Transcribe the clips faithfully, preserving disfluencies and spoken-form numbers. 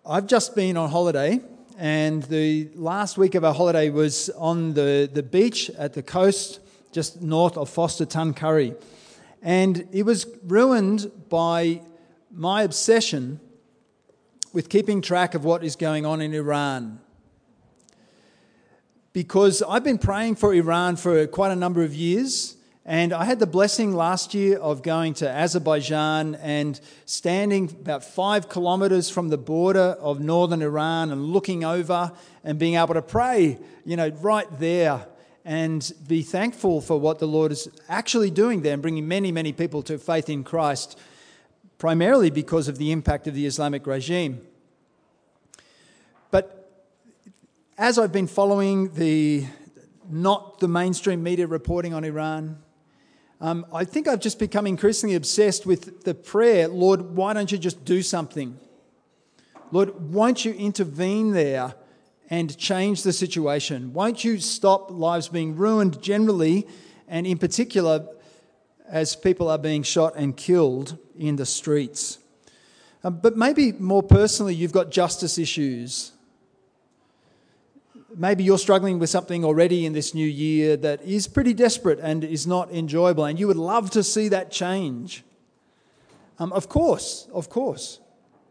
I've just been on holiday, and the last week of our holiday was on the, the beach at the coast, just north of Forster Tuncurry. And it was ruined by my obsession with keeping track of what is going on in Iran. Because I've been praying for Iran for quite a number of years, and I had the blessing last year of going to Azerbaijan and standing about five kilometres from the border of northern Iran and looking over and being able to pray, you know, right there and be thankful for what the Lord is actually doing there and bringing many, many people to faith in Christ, primarily because of the impact of the Islamic regime. But as I've been following the not the mainstream media reporting on Iran, um, I think I've just become increasingly obsessed with the prayer, Lord, why don't you just do something? Lord, won't you intervene there and change the situation? Won't you stop lives being ruined generally, and in particular as people are being shot and killed in the streets? Um, but maybe more personally, you've got justice issues. Maybe you're struggling with something already in this new year that is pretty desperate and is not enjoyable, and you would love to see that change. Um, of course, of course.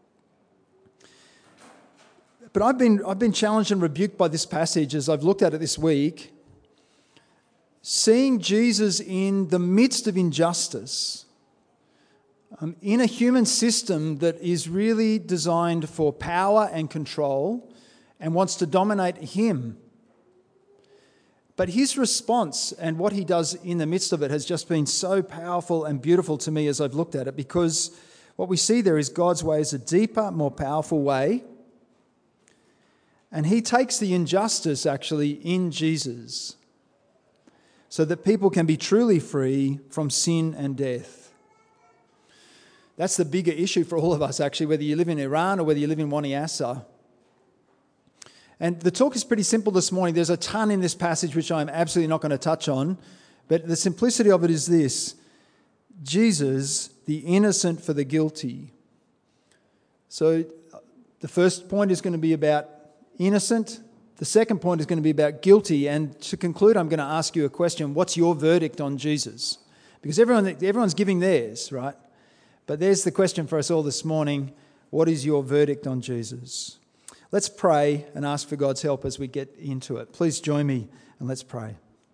But I've been I've been challenged and rebuked by this passage as I've looked at it this week. Seeing Jesus in the midst of injustice, um, in a human system that is really designed for power and control and wants to dominate him. But his response and what he does in the midst of it has just been so powerful and beautiful to me as I've looked at it, because what we see there is God's way is a deeper, more powerful way. And he takes the injustice actually in Jesus so that people can be truly free from sin and death. That's the bigger issue for all of us actually, whether you live in Iran or whether you live in Waniasa. And the talk is pretty simple this morning. There's a ton in this passage which I'm absolutely not going to touch on, but the simplicity of it is this: Jesus, the innocent for the guilty. So the first point is going to be about innocent. The second point is going to be about guilty. And to conclude, I'm going to ask you a question. What's your verdict on Jesus? Because everyone, everyone's giving theirs, right? But there's the question for us all this morning. What is your verdict on Jesus? Let's pray and ask for God's help as we get into it. Please join me and let's pray.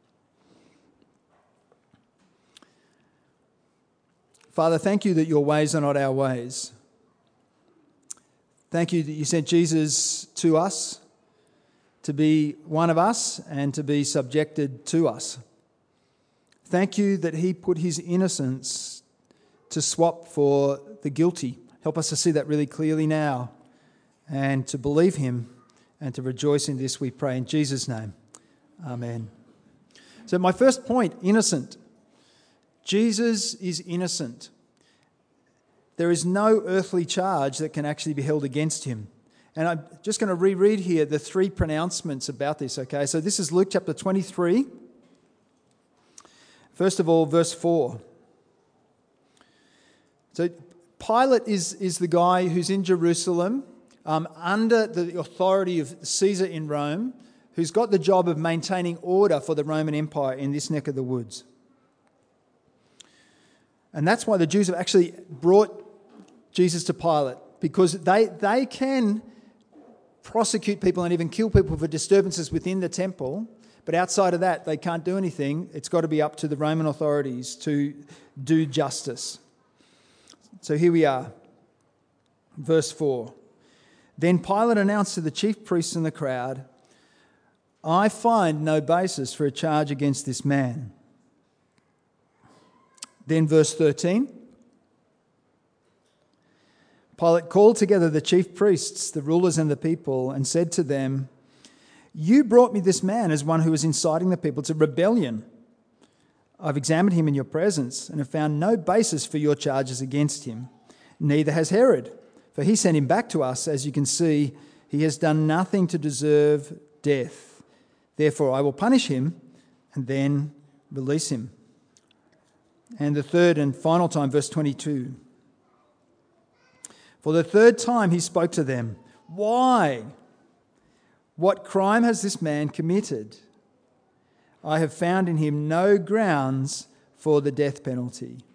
Father, thank you that your ways are not our ways. Thank you that you sent Jesus to us to be one of us and to be subjected to us. Thank you that he put his innocence to swap for the guilty. Help us to see that really clearly now and to believe him and to rejoice in this, we pray in Jesus' name. Amen. So my first point, innocent. Jesus is innocent. There is no earthly charge that can actually be held against him. And I'm just going to reread here the three pronouncements about this, okay? So this is Luke chapter twenty-three. First of all, verse four. So Pilate is, is the guy who's in Jerusalem um, under the authority of Caesar in Rome, who's got the job of maintaining order for the Roman Empire in this neck of the woods. And that's why the Jews have actually brought Jesus to Pilate, because they, they can prosecute people and even kill people for disturbances within the temple, but outside of that, they can't do anything. It's got to be up to the Roman authorities to do justice. So here we are, verse four. Then Pilate announced to the chief priests and the crowd, I find no basis for a charge against this man. Then verse thirteen. Pilate called together the chief priests, the rulers and the people, and said to them, you brought me this man as one who was inciting the people to rebellion. I've examined him in your presence and have found no basis for your charges against him. Neither has Herod, for he sent him back to us. As you can see, he has done nothing to deserve death. Therefore, I will punish him and then release him. And the third and final time, verse twenty-two. For the third time he spoke to them, Why? What crime has this man committed? I have found in him no grounds for the death penalty.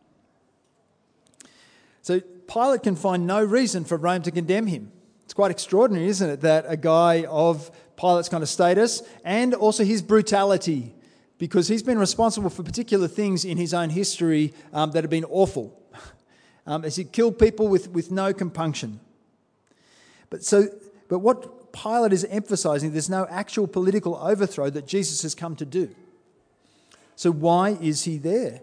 So Pilate can find no reason for Rome to condemn him. It's quite extraordinary, isn't it, that a guy of Pilate's kind of status and also his brutality, because he's been responsible for particular things in his own history um, that have been awful. Um, as he killed people with, with no compunction. But so, but what Pilate is emphasizing, there's no actual political overthrow that Jesus has come to do. So why is he there?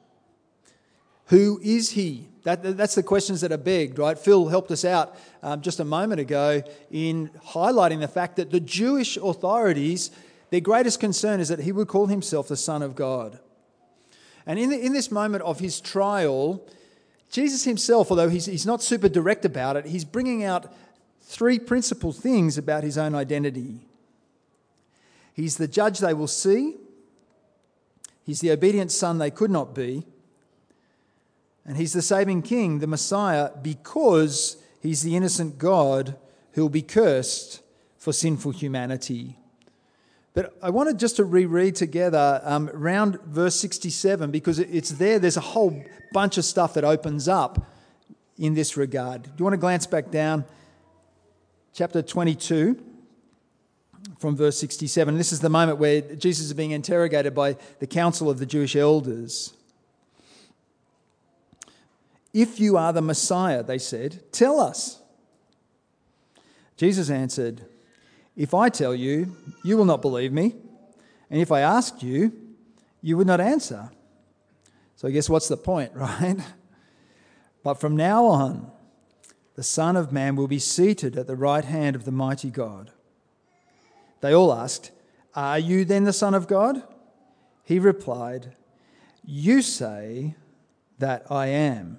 Who is he? That, that's the questions that are begged, right? Phil helped us out um, just a moment ago in highlighting the fact that the Jewish authorities, their greatest concern is that he would call himself the Son of God. And in, the, in this moment of his trial, Jesus himself, although he's, he's not super direct about it, he's bringing out three principal things about his own identity. He's the judge they will see. He's the obedient son they could not be. And he's the saving king, the Messiah, because he's the innocent God who will be cursed for sinful humanity. But I wanted just to reread together um, around verse sixty-seven, because it's there. There's a whole bunch of stuff that opens up in this regard. Do you want to glance back down? Chapter twenty-two, from verse sixty-seven. This is the moment where Jesus is being interrogated by the council of the Jewish elders. If you are the Messiah, they said, tell us. Jesus answered, if I tell you, you will not believe me. And if I asked you, you would not answer. So I guess what's the point, right? But from now on, the Son of Man will be seated at the right hand of the mighty God. They all asked, are you then the Son of God? He replied, you say that I am.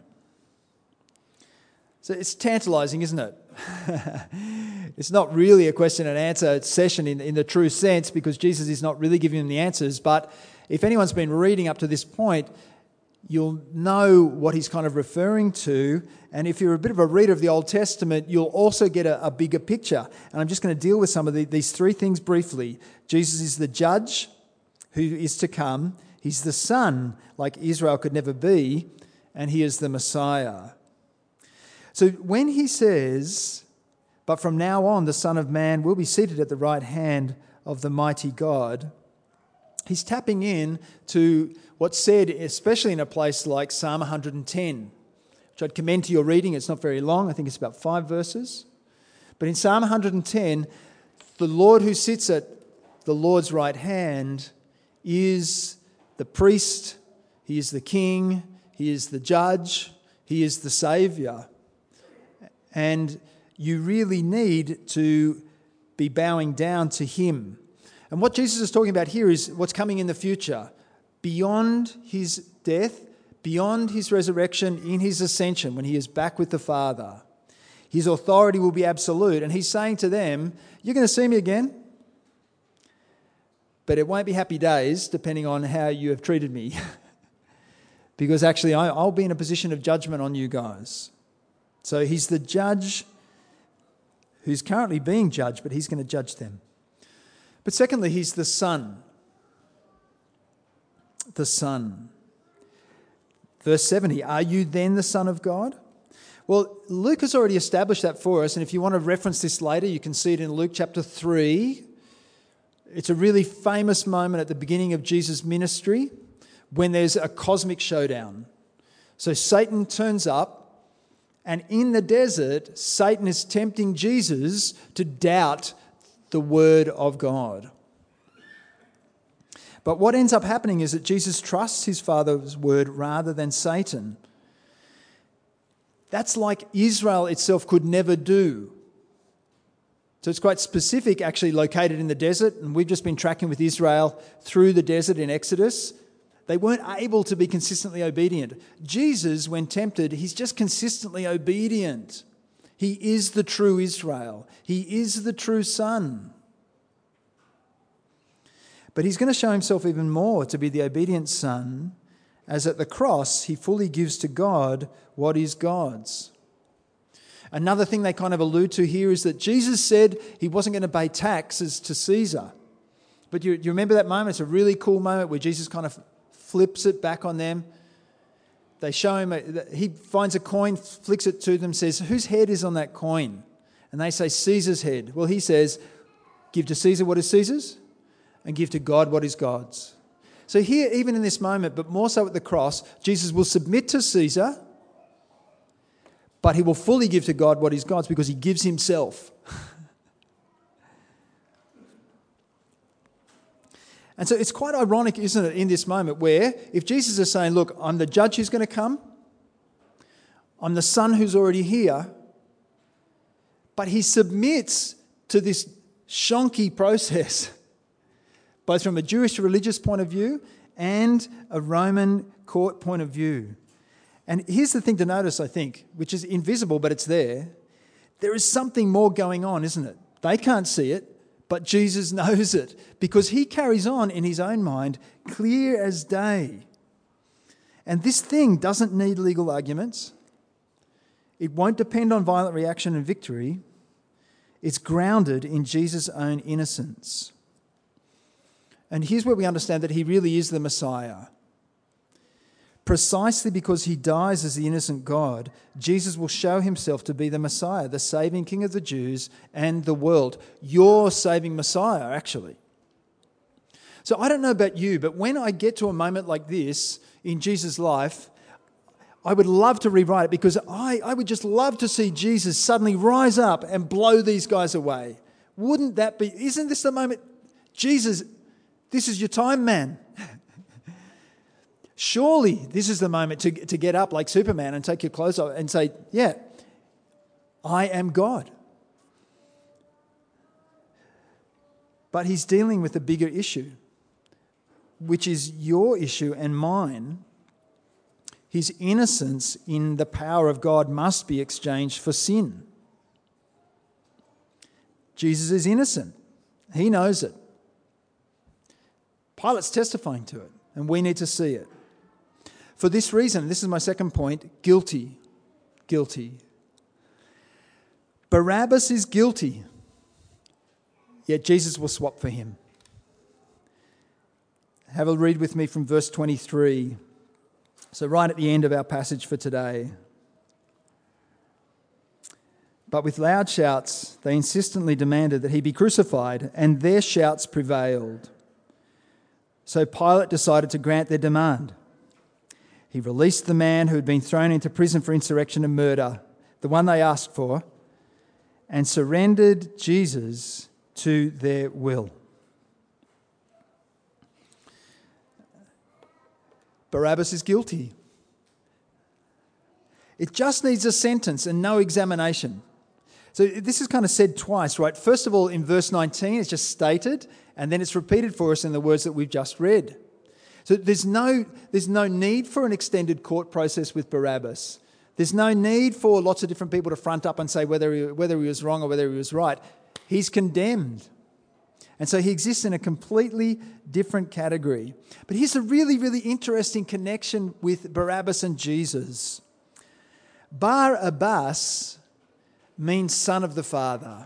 So it's tantalizing, isn't it? It's not really a question and answer session in, in the true sense, because Jesus is not really giving them the answers. But if anyone's been reading up to this point, you'll know what he's kind of referring to. And if you're a bit of a reader of the Old Testament, you'll also get a, a bigger picture. And I'm just going to deal with some of the, these three things briefly. Jesus is the judge who is to come. He's the son, like Israel could never be. And he is the Messiah. So when he says, but from now on the Son of Man will be seated at the right hand of the mighty God, he's tapping in to what's said, especially in a place like Psalm one hundred ten, which I'd commend to your reading. It's not very long. I think it's about five verses. But in Psalm one hundred ten, the Lord who sits at the Lord's right hand is the priest, he is the king, he is the judge, he is the saviour. And you really need to be bowing down to him. And what Jesus is talking about here is what's coming in the future. Beyond his death, beyond his resurrection, in his ascension, when he is back with the Father, his authority will be absolute. And he's saying to them, you're going to see me again, but it won't be happy days depending on how you have treated me. Because actually I'll be in a position of judgment on you guys. So he's the judge who's currently being judged, but he's going to judge them. But secondly, he's the Son. The Son. Verse seventy, are you then the Son of God? Well, Luke has already established that for us, and if you want to reference this later, you can see it in Luke chapter three. It's a really famous moment at the beginning of Jesus' ministry when there's a cosmic showdown. So Satan turns up, and in the desert, Satan is tempting Jesus to doubt the word of God. But what ends up happening is that Jesus trusts his Father's word rather than Satan. That's like Israel itself could never do. So it's quite specific, actually located in the desert, and we've just been tracking with Israel through the desert in Exodus. They weren't able to be consistently obedient. Jesus, when tempted, he's just consistently obedient. He is the true Israel. He is the true Son. But he's going to show himself even more to be the obedient Son, as at the cross he fully gives to God what is God's. Another thing they kind of allude to here is that Jesus said he wasn't going to pay taxes to Caesar. But you, you remember that moment? It's a really cool moment where Jesus kind of flips it back on them. They show him, a, he finds a coin, flicks it to them, says, whose head is on that coin? And they say, Caesar's head. Well, he says, give to Caesar what is Caesar's and give to God what is God's. So here, even in this moment, but more so at the cross, Jesus will submit to Caesar, but he will fully give to God what is God's because he gives himself. And so it's quite ironic, isn't it, in this moment where if Jesus is saying, look, I'm the judge who's going to come, I'm the son who's already here, but he submits to this shonky process, both from a Jewish religious point of view and a Roman court point of view. And here's the thing to notice, I think, which is invisible, but it's there. There is something more going on, isn't it? They can't see it, but Jesus knows it because he carries on in his own mind, clear as day. And this thing doesn't need legal arguments. It won't depend on violent reaction and victory. It's grounded in Jesus' own innocence. And here's where we understand that he really is the Messiah. Precisely because he dies as the innocent God, Jesus will show himself to be the Messiah, the saving King of the Jews and the world. Your saving Messiah, actually. So I don't know about you, but when I get to a moment like this in Jesus' life, I would love to rewrite it because I, I would just love to see Jesus suddenly rise up and blow these guys away. Wouldn't that be, isn't this the moment? Jesus, this is your time, man. Surely this is the moment to, to get up like Superman and take your clothes off and say, yeah, I am God. But he's dealing with a bigger issue, which is your issue and mine. His innocence in the power of God must be exchanged for sin. Jesus is innocent. He knows it. Pilate's testifying to it, and we need to see it. For this reason, this is my second point, guilty. Guilty. Barabbas is guilty, yet Jesus will swap for him. Have a read with me from verse twenty-three. So right at the end of our passage for today. But with loud shouts, they insistently demanded that he be crucified, and their shouts prevailed. So Pilate decided to grant their demand. He released the man who had been thrown into prison for insurrection and murder, the one they asked for, and surrendered Jesus to their will. Barabbas is guilty. It just needs a sentence and no examination. So this is kind of said twice, right? First of all, in verse nineteen, it's just stated, and then it's repeated for us in the words that we've just read. So there's no, there's no need for an extended court process with Barabbas. There's no need for lots of different people to front up and say whether he, whether he was wrong or whether he was right. He's condemned. And so he exists in a completely different category. But here's a really, really interesting connection with Barabbas and Jesus. Bar Abbas means son of the Father.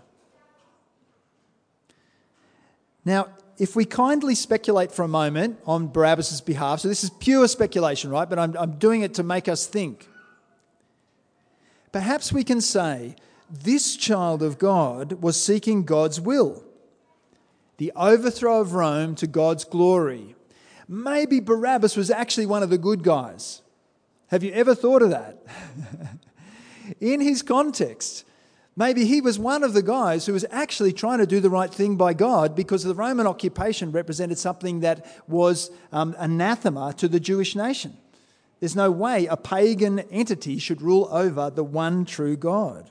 Now, if we kindly speculate for a moment on Barabbas' behalf, so this is pure speculation, right? But I'm, I'm doing it to make us think. Perhaps we can say this child of God was seeking God's will, the overthrow of Rome to God's glory. Maybe Barabbas was actually one of the good guys. Have you ever thought of that? In his context, maybe he was one of the guys who was actually trying to do the right thing by God because the Roman occupation represented something that was um, anathema to the Jewish nation. There's no way a pagan entity should rule over the one true God.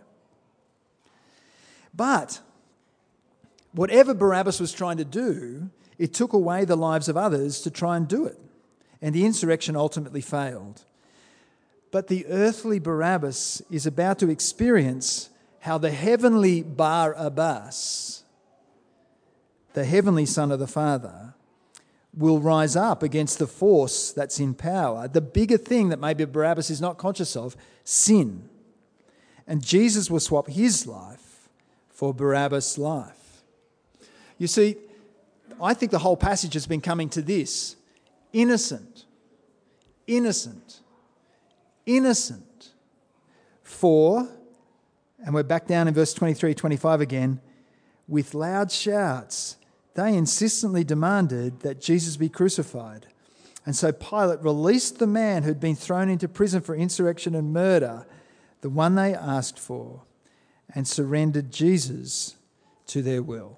But whatever Barabbas was trying to do, it took away the lives of others to try and do it. And the insurrection ultimately failed. But the earthly Barabbas is about to experience how the heavenly Bar Abbas, the heavenly Son of the Father, will rise up against the force that's in power, the bigger thing that maybe Barabbas is not conscious of, sin. And Jesus will swap his life for Barabbas' life. You see, I think the whole passage has been coming to this. Innocent, innocent, innocent. For, and we're back down in verse twenty-three, twenty-five again, with loud shouts, they insistently demanded that Jesus be crucified. And so Pilate released the man who'd been thrown into prison for insurrection and murder, the one they asked for, and surrendered Jesus to their will.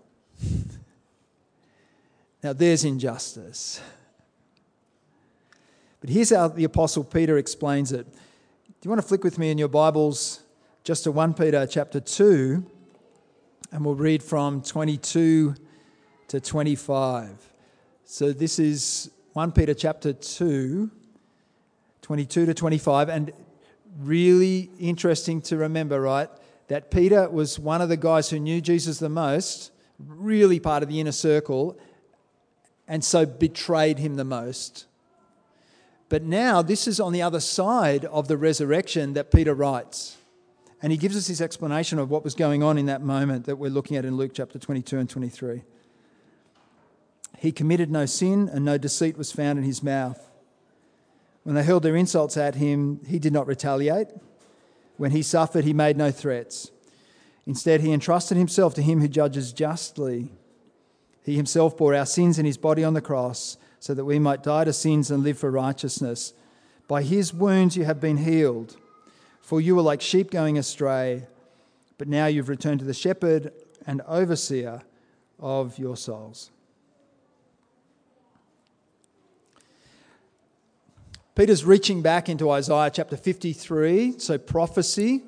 Now there's injustice. But here's how the Apostle Peter explains it. Do you want to flick with me in your Bibles just to First Peter chapter two, and we'll read from twenty-two to twenty-five. So this is First Peter chapter two, twenty-two to twenty-five, and really interesting to remember, right, that Peter was one of the guys who knew Jesus the most, really part of the inner circle, and so betrayed him the most. But now this is on the other side of the resurrection that Peter writes. And he gives us his explanation of what was going on in that moment that we're looking at in Luke chapter twenty-two and twenty-three. He committed no sin and no deceit was found in his mouth. When they hurled their insults at him, he did not retaliate. When he suffered, he made no threats. Instead, he entrusted himself to him who judges justly. He himself bore our sins in his body on the cross so that we might die to sins and live for righteousness. By his wounds you have been healed. For you were like sheep going astray, but now you've returned to the shepherd and overseer of your souls. Peter's reaching back into Isaiah chapter fifty-three, so prophecy,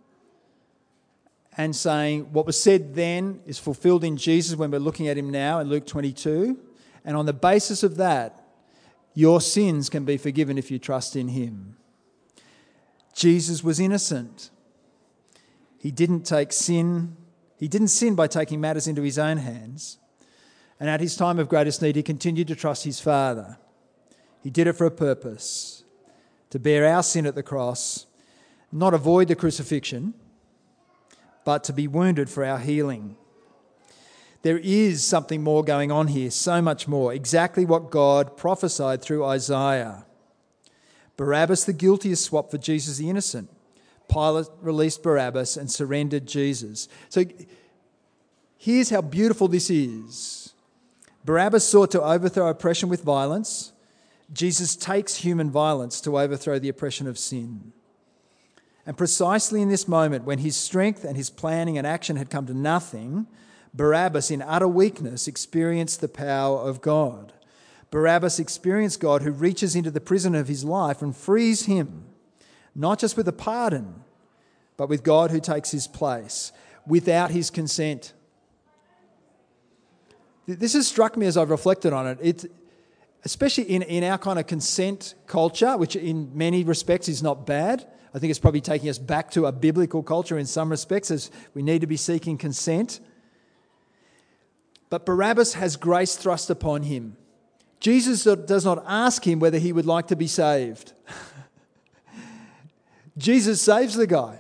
and saying what was said then is fulfilled in Jesus when we're looking at him now in Luke twenty-two. And on the basis of that, your sins can be forgiven if you trust in him. Jesus was innocent. He didn't take sin. He didn't sin by taking matters into his own hands. And at his time of greatest need, he continued to trust his Father. He did it for a purpose, to bear our sin at the cross, not avoid the crucifixion, but to be wounded for our healing. There is something more going on here, so much more, exactly what God prophesied through Isaiah. Barabbas the guilty is swapped for Jesus the innocent. Pilate released Barabbas and surrendered Jesus. So here's how beautiful this is. Barabbas sought to overthrow oppression with violence. Jesus takes human violence to overthrow the oppression of sin. And precisely in this moment, when his strength and his planning and action had come to nothing, Barabbas, in utter weakness, experienced the power of God. Barabbas experienced God who reaches into the prison of his life and frees him, not just with a pardon, but with God who takes his place, without his consent. This has struck me as I've reflected on it. It's, especially in, in our kind of consent culture, which in many respects is not bad. I think it's probably taking us back to a biblical culture in some respects, as we need to be seeking consent. But Barabbas has grace thrust upon him. Jesus does not ask him whether he would like to be saved. Jesus saves the guy.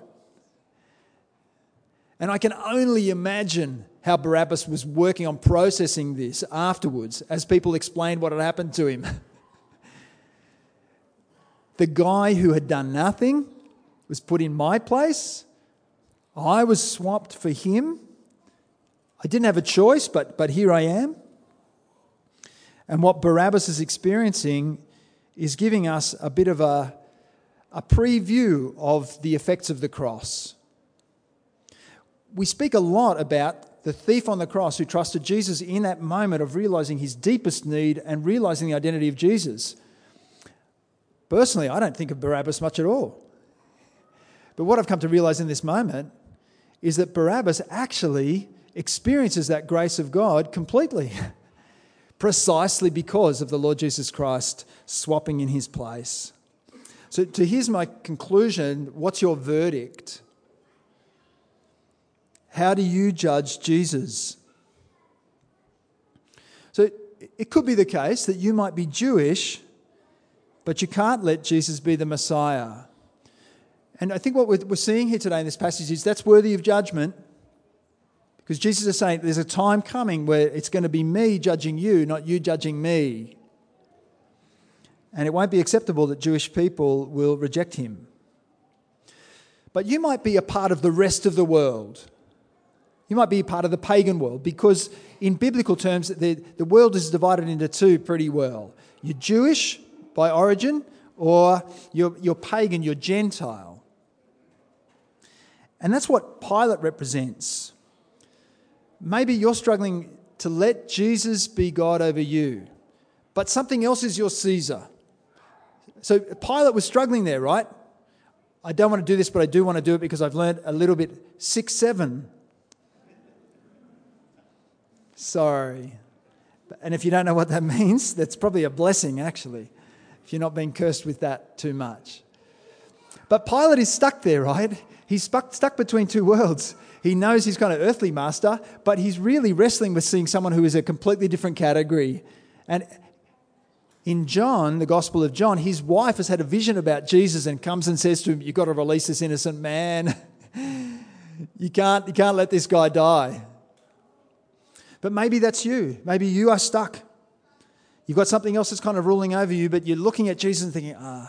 And I can only imagine how Barabbas was working on processing this afterwards as people explained what had happened to him. The guy who had done nothing was put in my place. I was swapped for him. I didn't have a choice, but, but here I am. And what Barabbas is experiencing is giving us a bit of a, a preview of the effects of the cross. We speak a lot about the thief on the cross who trusted Jesus in that moment of realizing his deepest need and realizing the identity of Jesus. Personally, I don't think of Barabbas much at all. But what I've come to realize in this moment is that Barabbas actually experiences that grace of God completely, precisely because of the Lord Jesus Christ swapping in his place. So to here's my conclusion. What's your verdict? How do you judge Jesus? So it could be the case that you might be Jewish, but you can't let Jesus be the Messiah. And I think what we're, we're seeing here today in this passage is that's worthy of judgment, because Jesus is saying there's a time coming where it's going to be me judging you, not you judging me. And it won't be acceptable that Jewish people will reject him. But you might be a part of the rest of the world. You might be a part of the pagan world, because in biblical terms, the, the world is divided into two pretty well. You're Jewish by origin, or you're, you're pagan, you're Gentile. And that's what Pilate represents. Maybe you're struggling to let Jesus be God over you, but something else is your Caesar. So Pilate was struggling there, right? I don't want to do this, but I do want to do it because I've learned a little bit. Six, seven. Sorry. And if you don't know what that means, that's probably a blessing, actually, if you're not being cursed with that too much. But Pilate is stuck there, right? He's stuck, stuck between two worlds. He knows he's kind of earthly master, but he's really wrestling with seeing someone who is a completely different category. And in John, the Gospel of John, his wife has had a vision about Jesus and comes and says to him, you've got to release this innocent man. you can't, you can't let this guy die. But maybe that's you. Maybe you are stuck. You've got something else that's kind of ruling over you, but you're looking at Jesus and thinking, ah.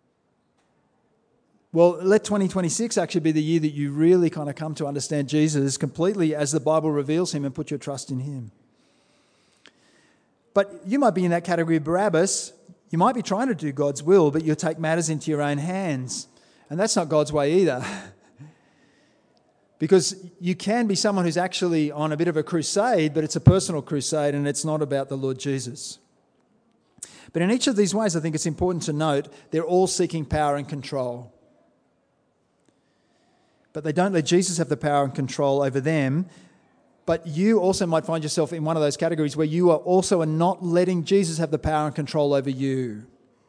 Well, let twenty twenty-six actually be the year that you really kind of come to understand Jesus completely as the Bible reveals him and put your trust in him. But you might be in that category of Barabbas. You might be trying to do God's will, but you'll take matters into your own hands. And that's not God's way either. Because you can be someone who's actually on a bit of a crusade, but it's a personal crusade and it's not about the Lord Jesus. But in each of these ways, I think it's important to note they're all seeking power and control. But they don't let Jesus have the power and control over them. But you also might find yourself in one of those categories where you are also not letting Jesus have the power and control over you.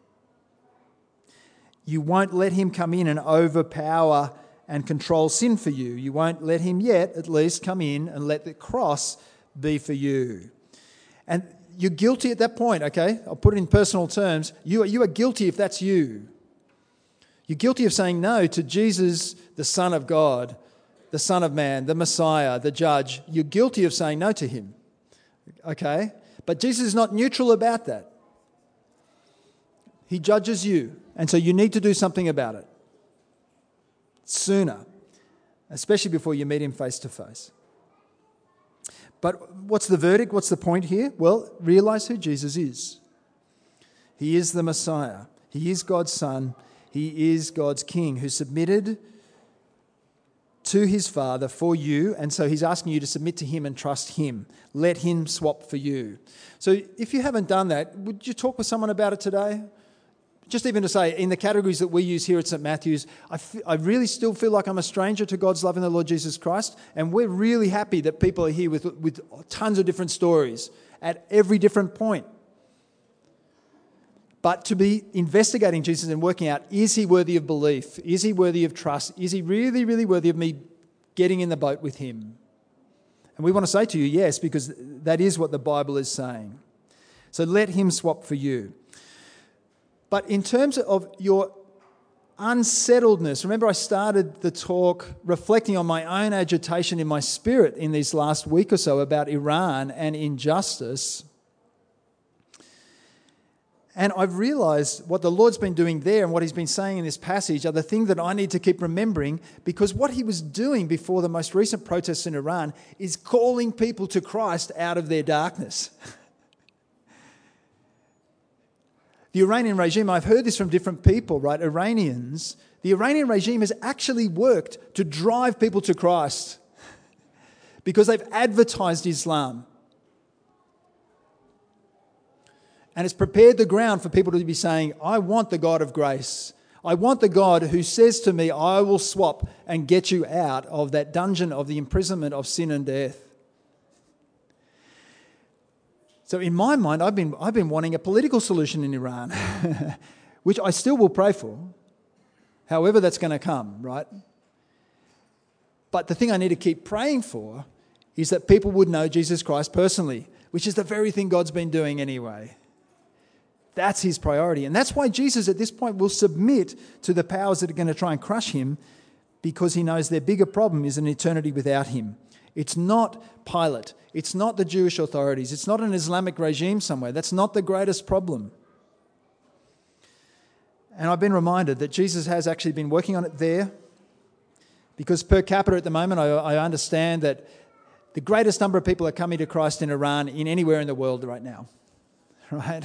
You won't let him come in and overpower and control sin for you. You won't let him yet, at least, come in and let the cross be for you. And you're guilty at that point, okay? I'll put it in personal terms. You are, you are guilty if that's you. You're guilty of saying no to Jesus, the Son of God, the Son of Man, the Messiah, the Judge. You're guilty of saying no to him, okay? But Jesus is not neutral about that. He judges you, and so you need to do something about it sooner, especially before you meet him face to face. But what's the verdict? What's the point here? Well, realize who Jesus is. He is the Messiah. He is God's Son. He is God's King who submitted to his Father for you, and so he's asking you to submit to him and trust him. Let him swap for you. So if you haven't done that, would you talk with someone about it today? Just even to say, in the categories that we use here at Saint Matthew's, I, f- I really still feel like I'm a stranger to God's love in the Lord Jesus Christ, and we're really happy that people are here with, with tons of different stories at every different point. But to be investigating Jesus and working out, is he worthy of belief? Is he worthy of trust? Is he really, really worthy of me getting in the boat with him? And we want to say to you, yes, because that is what the Bible is saying. So let him swap for you. But in terms of your unsettledness, remember I started the talk reflecting on my own agitation in my spirit in these last week or so about Iran and injustice. And I've realised what the Lord's been doing there and what he's been saying in this passage are the things that I need to keep remembering, because what he was doing before the most recent protests in Iran is calling people to Christ out of their darkness. The Iranian regime, I've heard this from different people, right? Iranians, the Iranian regime has actually worked to drive people to Christ because they've advertised Islam. And it's prepared the ground for people to be saying, I want the God of grace. I want the God who says to me, I will swap and get you out of that dungeon of the imprisonment of sin and death. So in my mind, I've been, I've been wanting a political solution in Iran, which I still will pray for, however that's going to come, right? But the thing I need to keep praying for is that people would know Jesus Christ personally, which is the very thing God's been doing anyway. That's his priority. And that's why Jesus at this point will submit to the powers that are going to try and crush him, because he knows their bigger problem is an eternity without him. It's not Pilate. It's not the Jewish authorities. It's not an Islamic regime somewhere. That's not the greatest problem. And I've been reminded that Jesus has actually been working on it there, because per capita at the moment, I, I understand that the greatest number of people are coming to Christ in Iran in anywhere in the world right now. Right?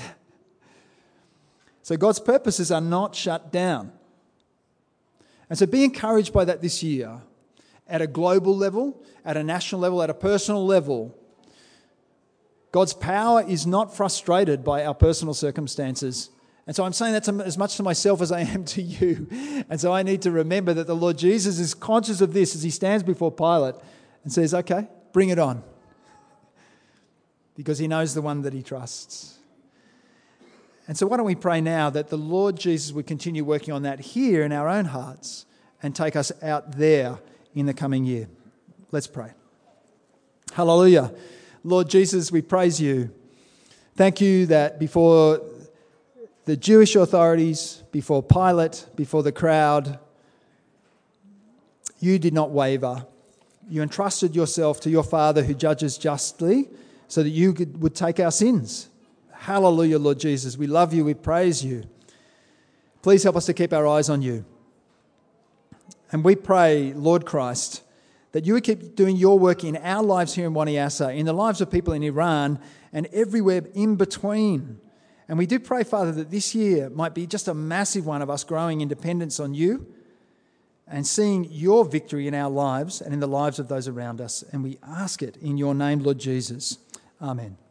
So God's purposes are not shut down. And so be encouraged by that this year, at a global level, at a national level, at a personal level. God's power is not frustrated by our personal circumstances. And so I'm saying that to, as much to myself as I am to you. And so I need to remember that the Lord Jesus is conscious of this as he stands before Pilate and says, okay, bring it on. Because he knows the one that he trusts. And so why don't we pray now that the Lord Jesus would continue working on that here in our own hearts and take us out there in the coming year. Let's pray. Hallelujah. Lord Jesus, we praise you. Thank you that before the Jewish authorities, before Pilate, before the crowd, you did not waver. You entrusted yourself to your Father who judges justly so that you could, would take our sins. Hallelujah, Lord Jesus. We love you. We praise you. Please help us to keep our eyes on you. And we pray, Lord Christ, that you would keep doing your work in our lives here in Waniasa, in the lives of people in Iran and everywhere in between. And we do pray, Father, that this year might be just a massive one of us growing in dependence on you and seeing your victory in our lives and in the lives of those around us. And we ask it in your name, Lord Jesus. Amen.